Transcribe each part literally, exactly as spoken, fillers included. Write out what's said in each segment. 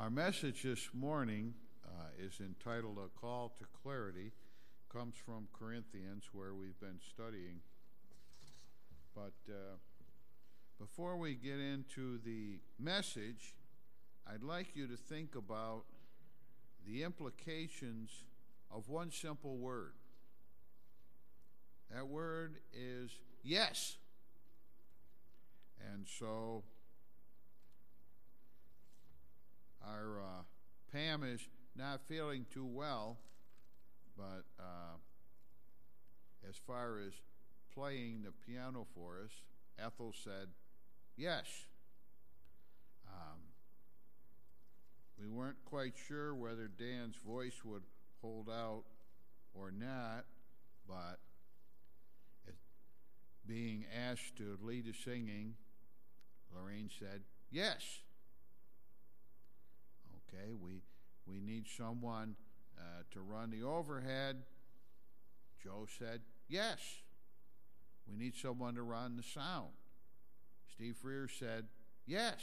Our message this morning uh, is entitled A Call to Clarity. Comes from Corinthians, where we've been studying. But uh, before we get into the message, I'd like you to think about the implications of one simple word. That word is yes. And so our uh, Pam is not feeling too well, but uh, as far as playing the piano for us, Ethel said yes. Um, we weren't quite sure whether Dan's voice would hold out or not, but it, being asked to lead the singing, Lorraine said yes. Okay, we we need someone uh, to run the overhead. Joe said yes. We need someone to run the sound. Steve Freer said yes.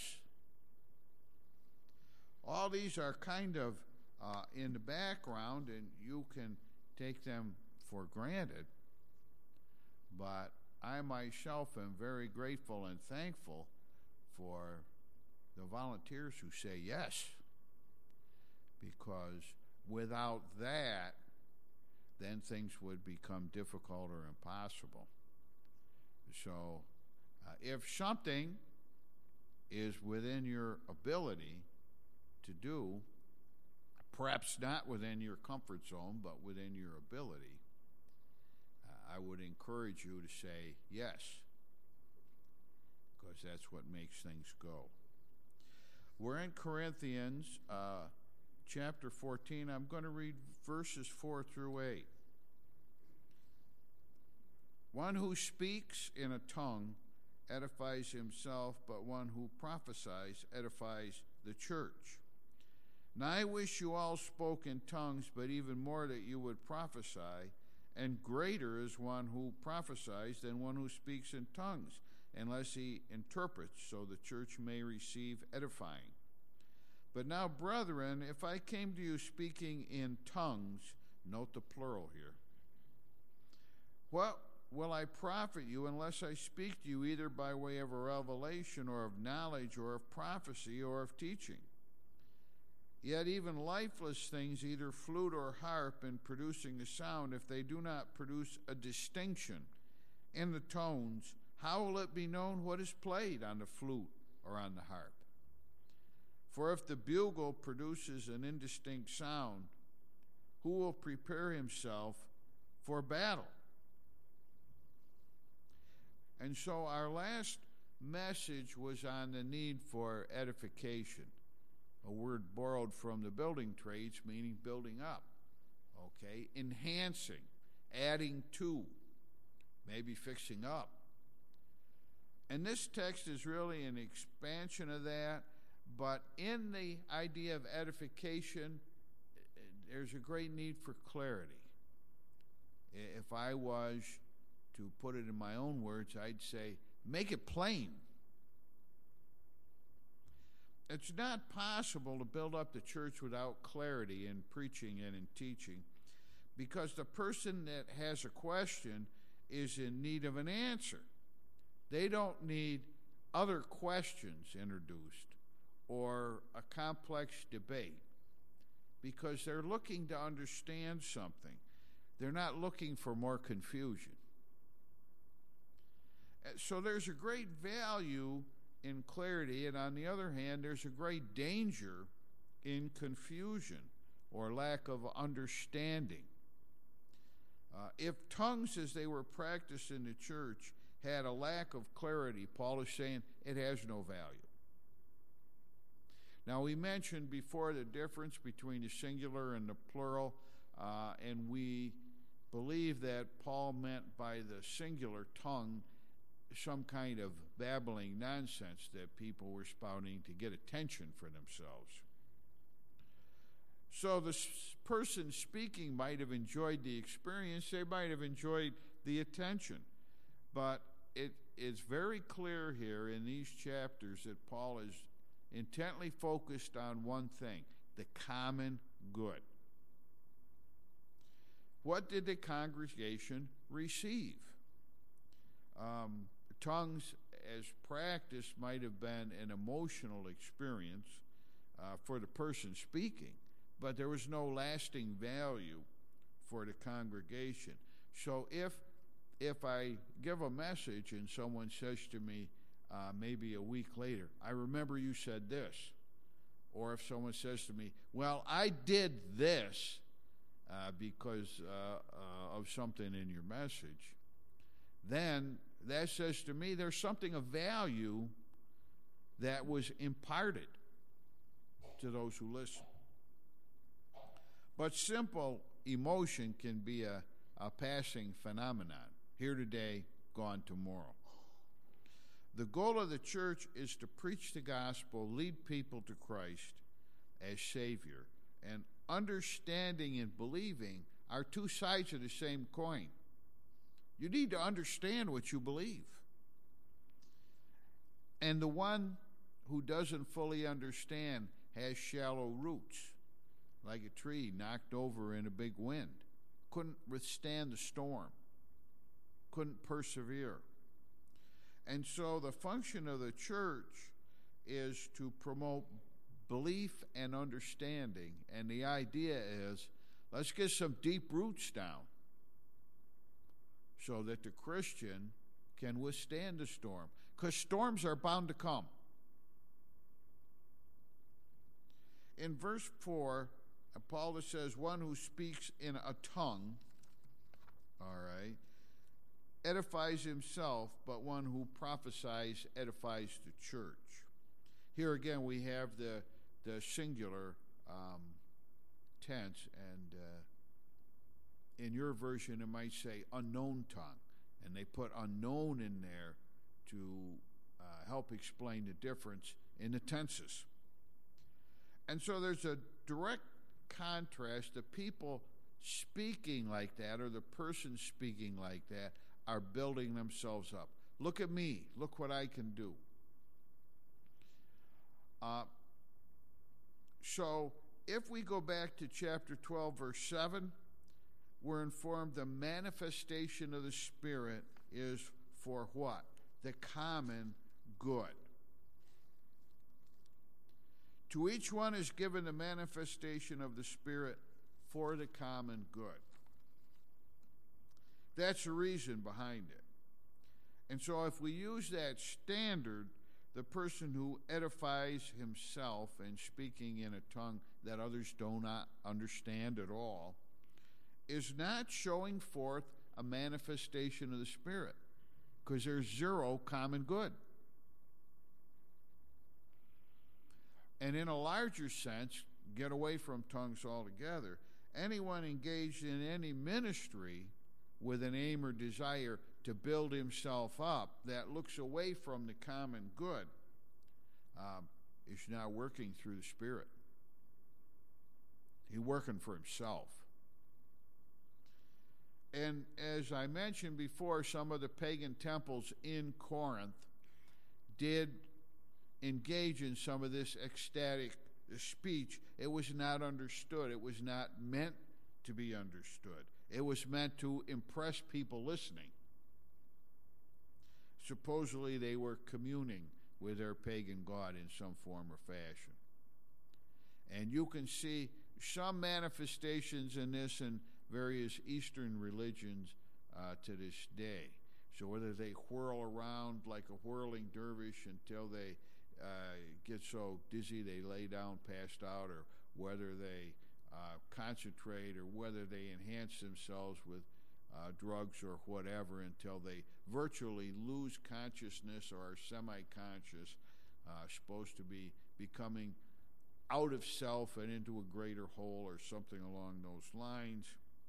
All these are kind of uh, in the background, and you can take them for granted. But I myself am very grateful and thankful for the volunteers who say yes. Because without that, then things would become difficult or impossible. So uh, if something is within your ability to do, perhaps not within your comfort zone, but within your ability, uh, I would encourage you to say yes, because that's what makes things go. We're in Corinthians uh, chapter fourteen. I'm going to read verses four through eight. One who speaks in a tongue edifies himself, but one who prophesies edifies the church. Now I wish you all spoke in tongues, but even more that you would prophesy, and greater is one who prophesies than one who speaks in tongues, unless he interprets, so the church may receive edifying. But now, brethren, if I came to you speaking in tongues, note the plural here, what will I profit you unless I speak to you either by way of a revelation or of knowledge or of prophecy or of teaching? Yet even lifeless things, either flute or harp, in producing a sound, if they do not produce a distinction in the tones, how will it be known what is played on the flute or on the harp? For if the bugle produces an indistinct sound, who will prepare himself for battle? And so our last message was on the need for edification, a word borrowed from the building trades, meaning building up, okay? Enhancing, adding to, maybe fixing up. And this text is really an expansion of that. But in the idea of edification, there's a great need for clarity. If I was to put it in my own words, I'd say, make it plain. It's not possible to build up the church without clarity in preaching and in teaching, because the person that has a question is in need of an answer. They don't need other questions introduced or a complex debate, because they're looking to understand something. They're not looking for more confusion. So there's a great value in clarity, and on the other hand, there's a great danger in confusion or lack of understanding. Uh, if tongues as they were practiced in the church had a lack of clarity, Paul is saying it has no value. Now, we mentioned before the difference between the singular and the plural, uh, and we believe that Paul meant by the singular tongue some kind of babbling nonsense that people were spouting to get attention for themselves. So the person speaking might have enjoyed the experience, they might have enjoyed the attention, but it is very clear here in these chapters that Paul is intently focused on one thing, the common good. What did the congregation receive? Um, tongues as practice might have been an emotional experience uh, for the person speaking, but there was no lasting value for the congregation. So if if I give a message and someone says to me uh, maybe a week later, I remember you said this, or if someone says to me, well, I did this uh, because uh, uh, of something in your message, then that says to me there's something of value that was imparted to those who listen. But simple emotion can be a, a passing phenomenon, here today, gone tomorrow. The goal of the church is to preach the gospel, lead people to Christ as Savior, and understanding and believing are two sides of the same coin. You need to understand what you believe. And the one who doesn't fully understand has shallow roots, like a tree knocked over in a big wind. Couldn't withstand the storm. Couldn't persevere. And so the function of the church is to promote belief and understanding. And the idea is, let's get some deep roots down so that the Christian can withstand the storm. Because storms are bound to come. In verse four, Paul says, one who speaks in a tongue, all right, edifies himself, but one who prophesies edifies the church. Here again we have the, the singular um, tense, and uh, in your version it might say unknown tongue, and they put unknown in there to uh, help explain the difference in the tenses. And so there's a direct contrast. The people speaking like that, or the person speaking like that, are building themselves up. Look at me. Look what I can do. Uh, so if we go back to chapter twelve, verse seven, we're informed the manifestation of the Spirit is for what? The common good. To each one is given the manifestation of the Spirit for the common good. That's the reason behind it. And so if we use that standard, the person who edifies himself and speaking in a tongue that others do not understand at all is not showing forth a manifestation of the Spirit, because there's zero common good. And in a larger sense, get away from tongues altogether. Anyone engaged in any ministry with an aim or desire to build himself up that looks away from the common good um, is not working through the Spirit. He's working for himself. And as I mentioned before, some of the pagan temples in Corinth did engage in some of this ecstatic speech. It was not understood. It was not meant to be understood. It was meant to impress people listening. Supposedly they were communing with their pagan god in some form or fashion. And you can see some manifestations in this in various Eastern religions uh, to this day. So whether they whirl around like a whirling dervish until they uh, get so dizzy they lay down passed out, or whether they uh, concentrate, or whether they enhance themselves with uh, drugs or whatever until they virtually lose consciousness or are semi-conscious, uh, supposed to be becoming out of self and into a greater whole or something along those lines.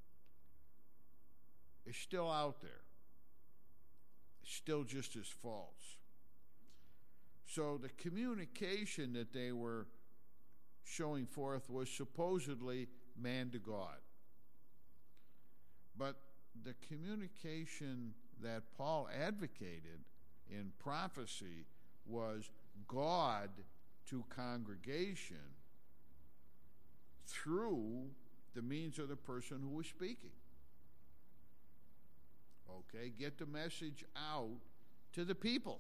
It's still out there. It's still just as false. So the communication that they were showing forth was supposedly man to God. But the communication that Paul advocated in prophecy was God to congregation through the means of the person who is speaking. Okay, get the message out to the people.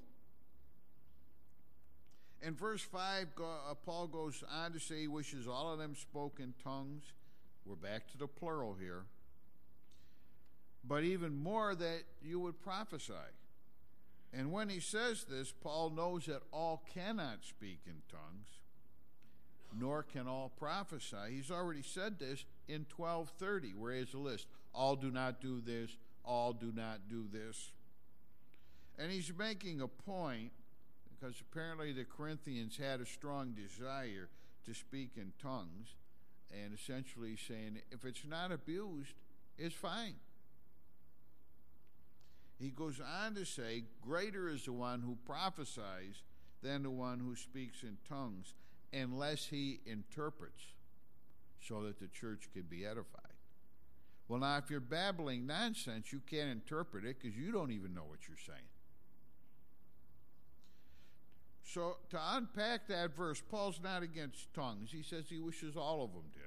In verse five, uh, Paul goes on to say he wishes all of them spoke in tongues. We're back to the plural here. But even more, that you would prophesy. And when he says this, Paul knows that all cannot speak in tongues, nor can all prophesy. He's already said this in twelve thirty, where he has a list. All do not do this, all do not do this. And he's making a point, because apparently the Corinthians had a strong desire to speak in tongues, and essentially saying, if it's not abused, it's fine. He goes on to say, greater is the one who prophesies than the one who speaks in tongues, unless he interprets, so that the church can be edified. Well, now, if you're babbling nonsense, you can't interpret it because you don't even know what you're saying. So, to unpack that verse, Paul's not against tongues. He says he wishes all of them did.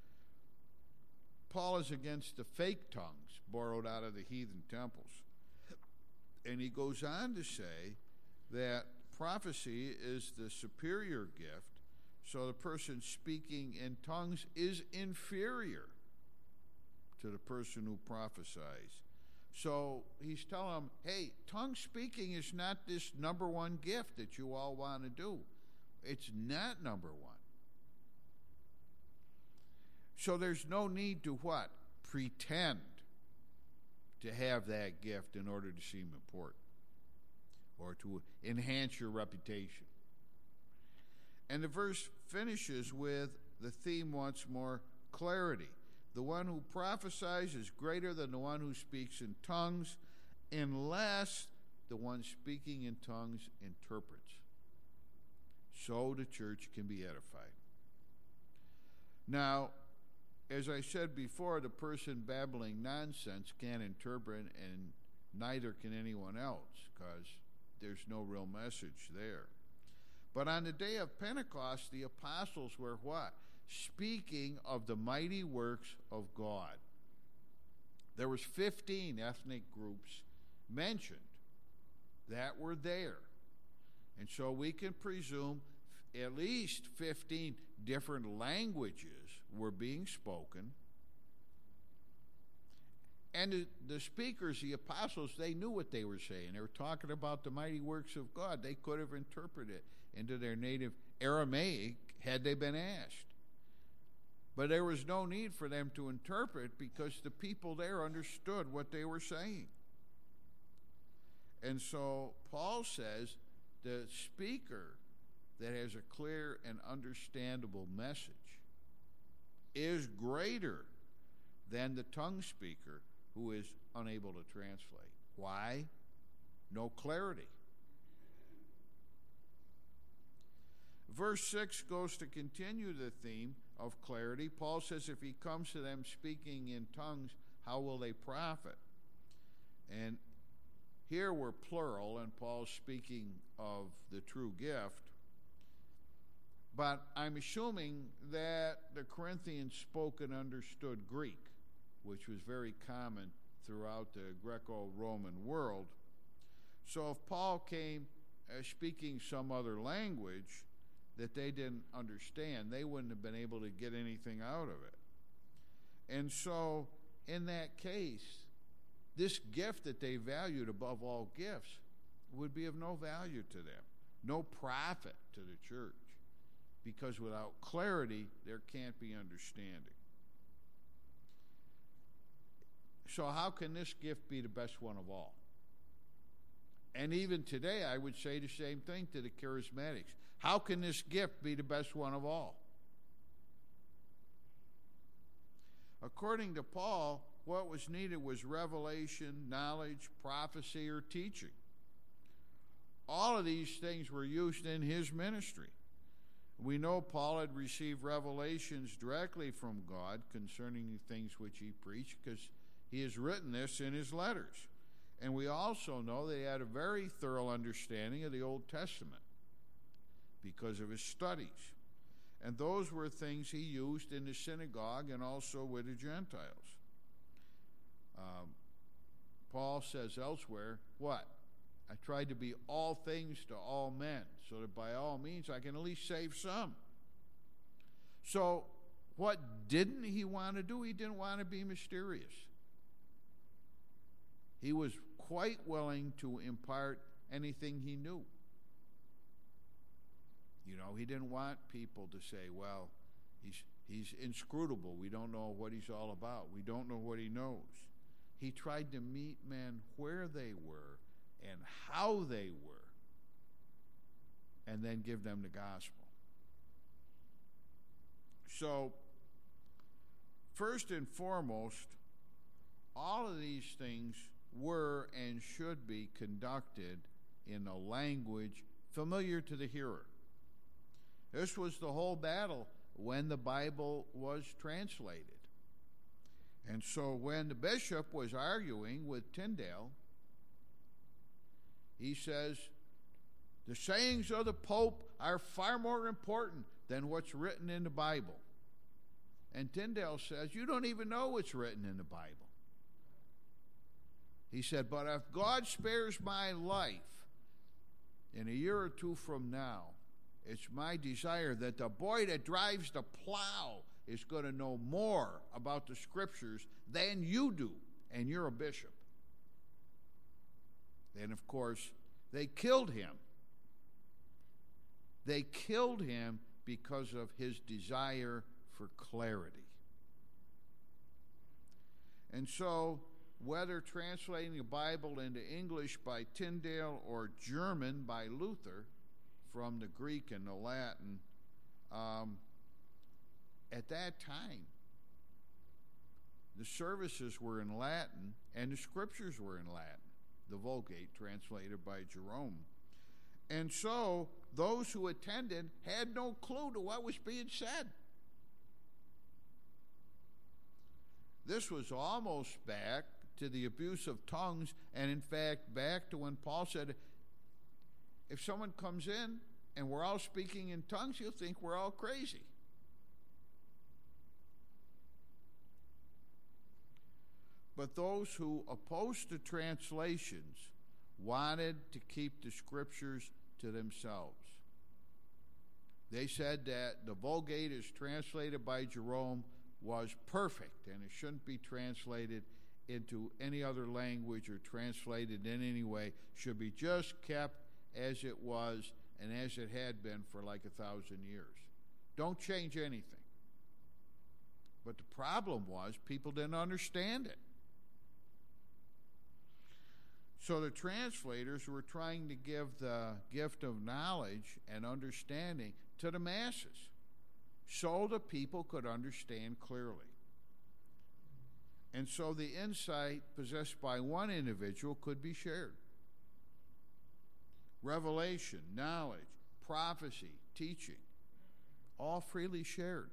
Paul is against the fake tongues borrowed out of the heathen temples. And he goes on to say that prophecy is the superior gift, so the person speaking in tongues is inferior to the person who prophesies. So he's telling them, hey, tongue speaking is not this number one gift that you all want to do. It's not number one. So there's no need to what? Pretend to have that gift in order to seem important or to enhance your reputation. And the verse finishes with the theme once more, clarity. The one who prophesies is greater than the one who speaks in tongues, unless the one speaking in tongues interprets, so the church can be edified. Now, as I said before, the person babbling nonsense can't interpret, and neither can anyone else, because there's no real message there. But on the day of Pentecost, the apostles were what? Speaking of the mighty works of God. There was fifteen ethnic groups mentioned that were there. And so we can presume at least fifteen different languages were being spoken. And the, the speakers, the apostles, they knew what they were saying. They were talking about the mighty works of God. They could have interpreted it into their native Aramaic had they been asked. But there was no need for them to interpret because the people there understood what they were saying. And so Paul says the speaker that has a clear and understandable message is greater than the tongue speaker who is unable to translate. Why? No clarity. Verse six goes to continue the theme of clarity. Paul says if he comes to them speaking in tongues, how will they profit? And here we're plural, and Paul's speaking of the true gift. But I'm assuming that the Corinthians spoke and understood Greek, which was very common throughout the Greco-Roman world. So if Paul came uh, speaking some other language that they didn't understand, they wouldn't have been able to get anything out of it. And so in that case, this gift that they valued above all gifts would be of no value to them, no profit to the church, because without clarity, there can't be understanding. So how can this gift be the best one of all? And even today, I would say the same thing to the charismatics. How can this gift be the best one of all? According to Paul, what was needed was revelation, knowledge, prophecy, or teaching. All of these things were used in his ministry. We know Paul had received revelations directly from God concerning the things which he preached, because he has written this in his letters. And we also know that he had a very thorough understanding of the Old Testament, because of his studies. And those were things he used in the synagogue and also with the Gentiles. Um, Paul says elsewhere, what? I tried to be all things to all men, so that by all means I can at least save some. So what didn't he want to do? He didn't want to be mysterious. He was quite willing to impart anything he knew. You know, he didn't want people to say, well, he's, he's inscrutable. We don't know what he's all about. We don't know what he knows. He tried to meet men where they were and how they were, and then give them the gospel. So, first and foremost, all of these things were and should be conducted in a language familiar to the hearer. This was the whole battle when the Bible was translated. And so when the bishop was arguing with Tyndale, he says, the sayings of the Pope are far more important than what's written in the Bible. And Tyndale says, you don't even know what's written in the Bible. He said, but if God spares my life in a year or two from now, it's my desire that the boy that drives the plow is going to know more about the Scriptures than you do, and you're a bishop. And, of course, they killed him. They killed him because of his desire for clarity. And so, whether translating the Bible into English by Tyndale or German by Luther, from the Greek and the Latin, um, at that time, the services were in Latin and the Scriptures were in Latin, the Vulgate translated by Jerome. And so those who attended had no clue to what was being said. This was almost back to the abuse of tongues, and in fact back to when Paul said, if someone comes in and we're all speaking in tongues, he'll think we're all crazy. But those who opposed the translations wanted to keep the Scriptures to themselves. They said that the Vulgate is translated by Jerome was perfect and it shouldn't be translated into any other language or translated in any way, should be just kept as it was and as it had been for like a thousand years. Don't change anything. But the problem was people didn't understand it. So the translators were trying to give the gift of knowledge and understanding to the masses so the people could understand clearly. And so the insight possessed by one individual could be shared. Revelation, knowledge, prophecy, teaching, all freely shared.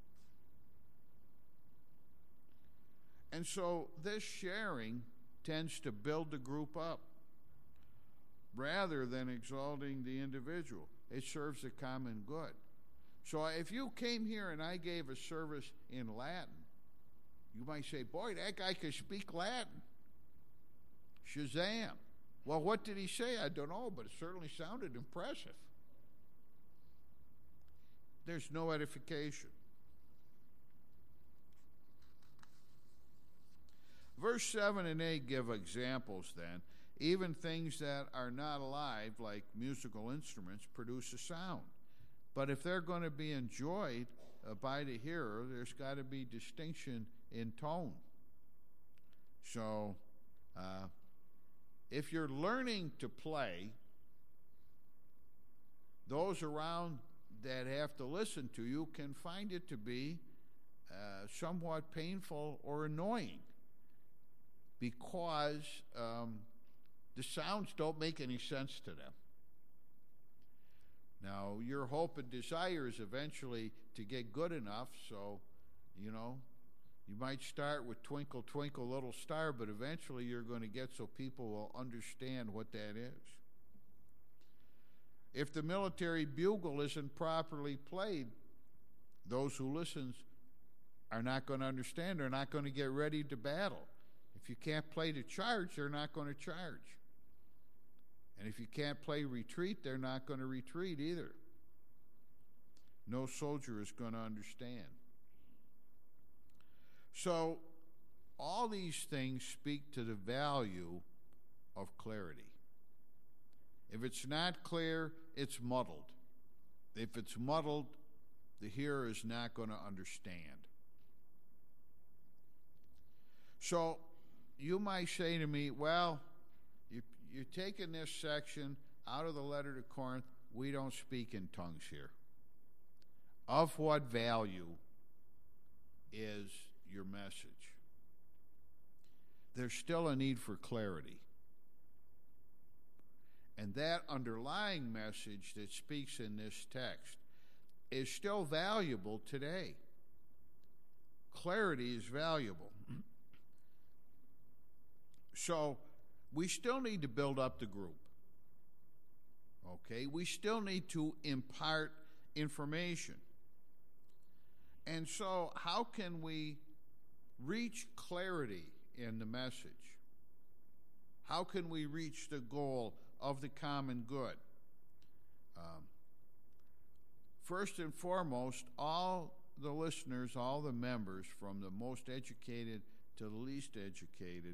And so this sharing tends to build the group up rather than exalting the individual. It serves the common good. So if you came here and I gave a service in Latin, you might say, boy, that guy could speak Latin. Shazam. Well, what did he say? I don't know, but it certainly sounded impressive. There's no edification. Verse seven and eight give examples then. Even things that are not alive, like musical instruments, produce a sound. But if they're going to be enjoyed uh, by the hearer, there's got to be distinction in tone. So, uh, if you're learning to play, those around that have to listen to you can find it to be uh, somewhat painful or annoying because um, the sounds don't make any sense to them. Now, your hope and desire is eventually to get good enough, so, you know, you might start with Twinkle, Twinkle, Little Star, but eventually you're going to get so people will understand what that is. If the military bugle isn't properly played, those who listen are not going to understand. They're not going to get ready to battle. If you can't play to charge, they're not going to charge. And if you can't play retreat, they're not going to retreat either. No soldier is going to understand. So, all these things speak to the value of clarity. If it's not clear, it's muddled. If it's muddled, the hearer is not going to understand. So, you might say to me, well, you, you're taking this section out of the letter to Corinth. We don't speak in tongues here. Of what value is your message? There's still a need for clarity. And that underlying message that speaks in this text is still valuable today. Clarity is valuable. So, we still need to build up the group. Okay? We still need to impart information. And so, how can we reach clarity in the message? How can we reach the goal of the common good? Um, first and foremost, all the listeners, all the members, from the most educated to the least educated,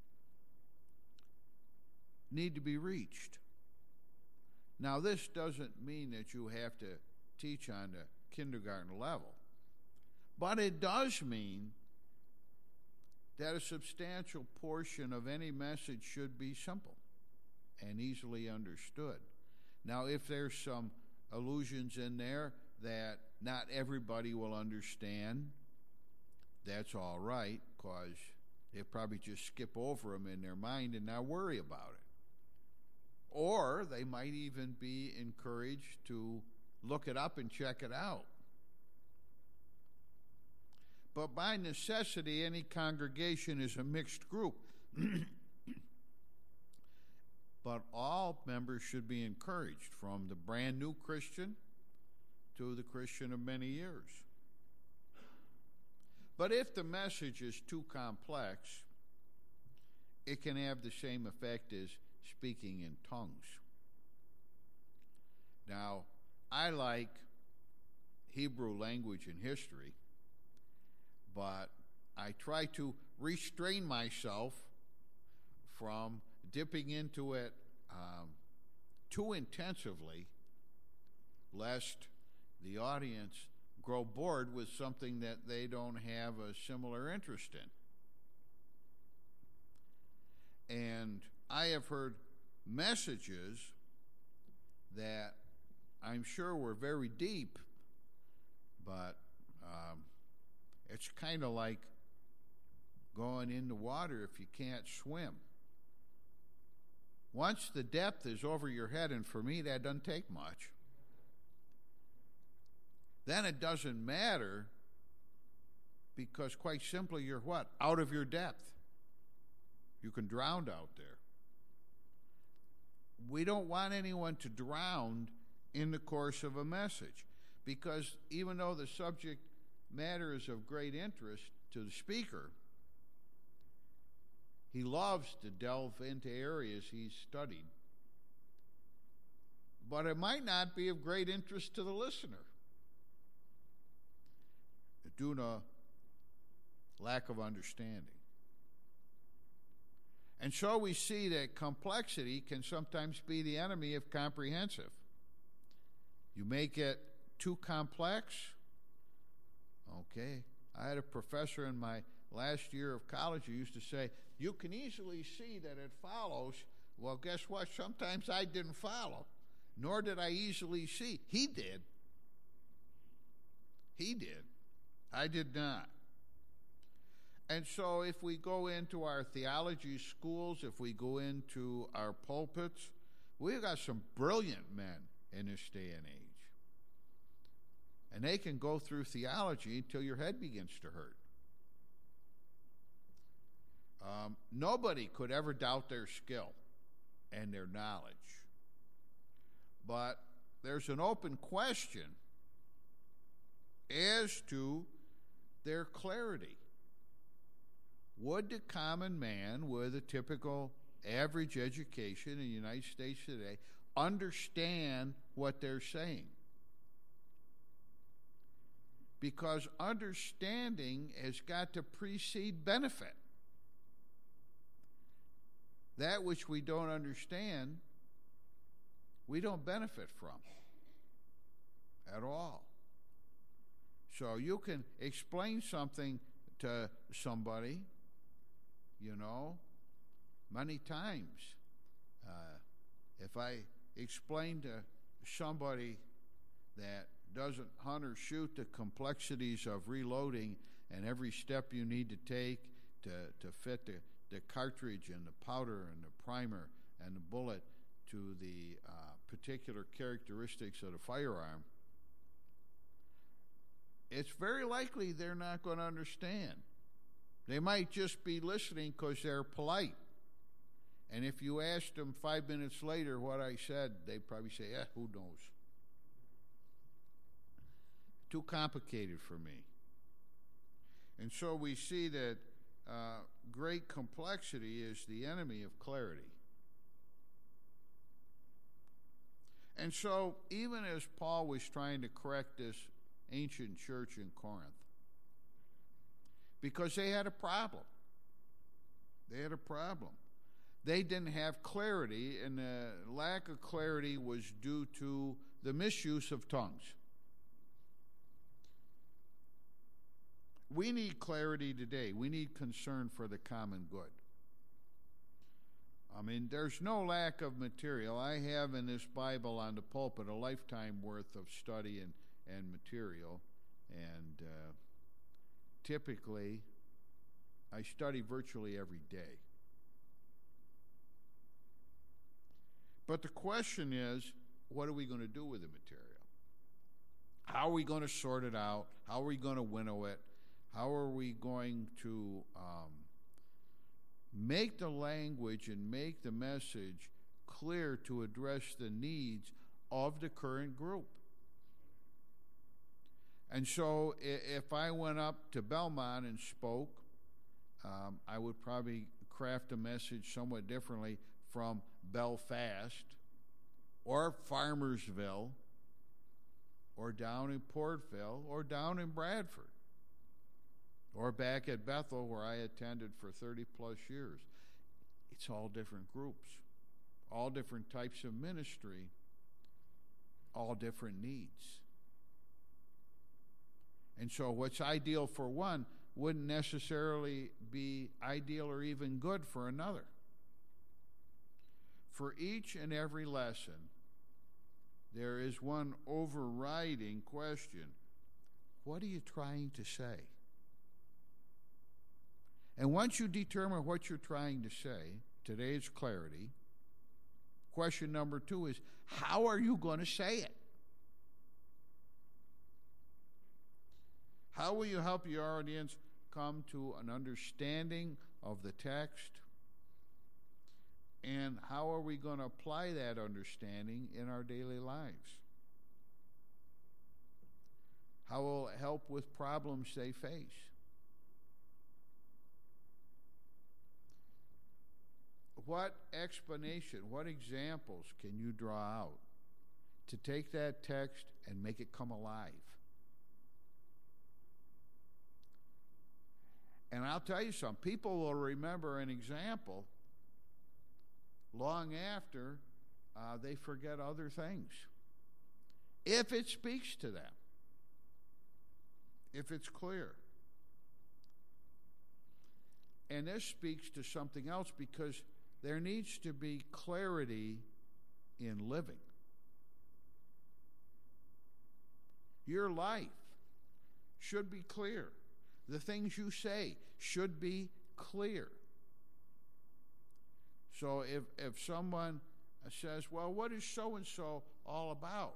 need to be reached. Now, this doesn't mean that you have to teach on the kindergarten level, but it does mean that a substantial portion of any message should be simple and easily understood. Now, if there's some allusions in there that not everybody will understand, that's all right, because they'll probably just skip over them in their mind and not worry about it. Or they might even be encouraged to look it up and check it out. But by necessity, any congregation is a mixed group. But all members should be encouraged, from the brand new Christian to the Christian of many years. But if the message is too complex, it can have the same effect as speaking in tongues. Now, I like Hebrew language and history, but I try to restrain myself from dipping into it um, too intensively, lest the audience grow bored with something that they don't have a similar interest in. And I have heard messages that I'm sure were very deep, but um, it's kind of like going in the water if you can't swim. Once the depth is over your head, and for me that doesn't take much, then it doesn't matter, because quite simply you're what? Out of your depth. You can drown out there. We don't want anyone to drown in the course of a message, because even though the subject matter is of great interest to the speaker, he loves to delve into areas he's studied, but it might not be of great interest to the listener due to lack of understanding. And so we see that complexity can sometimes be the enemy of comprehensive. You make it too complex. Okay. I had a professor in my last year of college who used to say, you can easily see that it follows. Well, guess what? Sometimes I didn't follow, nor did I easily see. He did. He did. I did not. And so if we go into our theology schools, if we go into our pulpits, we've got some brilliant men in this day and age. And they can go through theology until your head begins to hurt. Um, nobody could ever doubt their skill and their knowledge. but there's an open question as to their clarity. Would the common man with a typical average education in the United States today understand what they're saying? Because understanding has got to precede benefit. That which we don't understand, we don't benefit from at all. So you can explain something to somebody, you know, many times. Uh, if I explain to somebody that doesn't hunt or shoot the complexities of reloading and every step you need to take to, to fit the, the cartridge and the powder and the primer and the bullet to the uh, particular characteristics of the firearm, it's very likely they're not going to understand. They might just be listening because they're polite. And if you asked them five minutes later what I said, they'd probably say, eh, who knows? Too complicated for me. And so we see that uh, great complexity is the enemy of clarity. And so even as Paul was trying to correct this ancient church in Corinth, because they had a problem. They had a problem. They didn't have clarity, and the lack of clarity was due to the misuse of tongues. We need clarity today. We need concern for the common good. I mean, there's no lack of material. I have in this Bible on the pulpit a lifetime worth of study and, and material. And uh, typically, I study virtually every day. But the question is, what are we going to do with the material? How are we going to sort it out? How are we going to winnow it? How are we going to um, make the language and make the message clear to address the needs of the current group? And so if I went up to Belmont and spoke, um, I would probably craft a message somewhat differently from Belfast or Farmersville or down in Portville or down in Bradford or back at Bethel where I attended for thirty plus years. It's all different groups, all different types of ministry, all different needs. And so what's ideal for one wouldn't necessarily be ideal or even good for another. For each and every lesson, there is one overriding question. What are you trying to say? And once you determine what you're trying to say, today's clarity, question number two is, how are you going to say it? How will you help your audience come to an understanding of the text? And how are we going to apply that understanding in our daily lives? How will it help with problems they face? What explanation, what examples can you draw out to take that text and make it come alive? And I'll tell you something, people will remember an example long after uh, they forget other things, if it speaks to them, if it's clear. And this speaks to something else because there needs to be clarity in living. Your life should be clear. The things you say should be clear. So if, if someone says, well, what is so-and-so all about?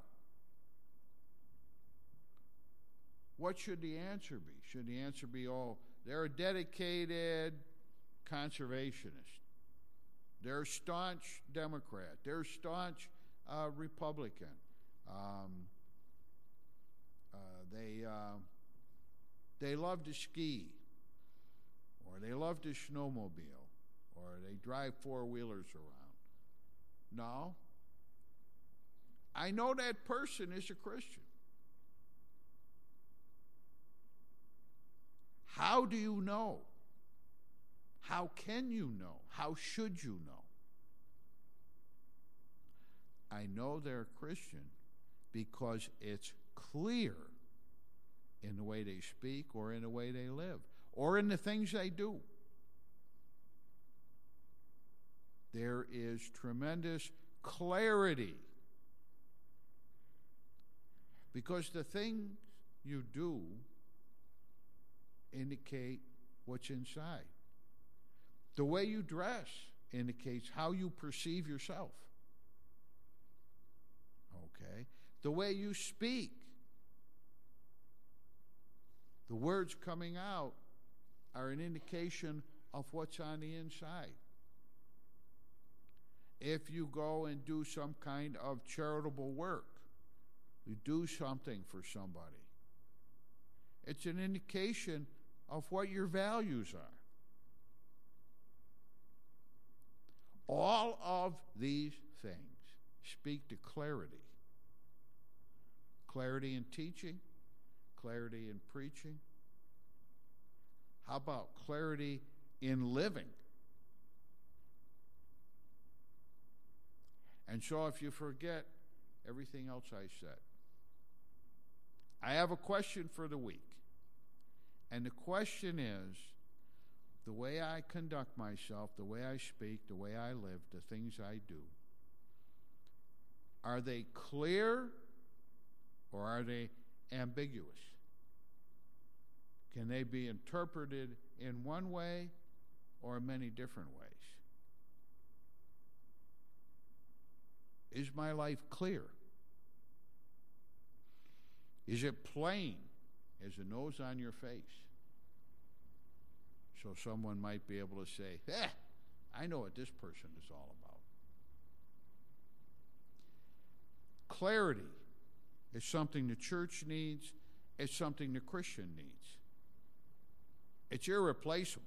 What should the answer be? Should the answer be, oh, they're a dedicated conservationist. They're a staunch Democrat. They're a staunch uh, Republican. Um, uh, they uh, they love to ski, or they love to snowmobile, or they drive four wheelers around. No. I know that person is a Christian. How do you know? How can you know? How should you know? I know they're a Christian because it's clear in the way they speak, or in the way they live, or in the things they do. There is tremendous clarity, because the things you do indicate what's inside. The way you dress indicates how you perceive yourself. Okay? The way you speak, the words coming out are an indication of what's on the inside. If you go and do some kind of charitable work, you do something for somebody, it's an indication of what your values are. All of these things speak to clarity. Clarity in teaching, clarity in preaching. How about clarity in living? And so if you forget everything else I said, I have a question for the week. And the question is, the way I conduct myself, the way I speak, the way I live, the things I do, are they clear or are they ambiguous? Can they be interpreted in one way or in many different ways? Is my life clear? Is it plain as the nose on your face? So someone might be able to say, eh, I know what this person is all about. Clarity is something the church needs. It's something the Christian needs. It's irreplaceable.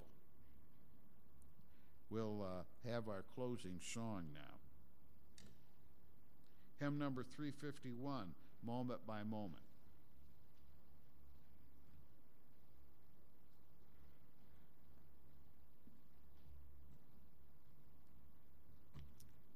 We'll uh, have our closing song now. Hymn number three fifty-one, Moment by Moment.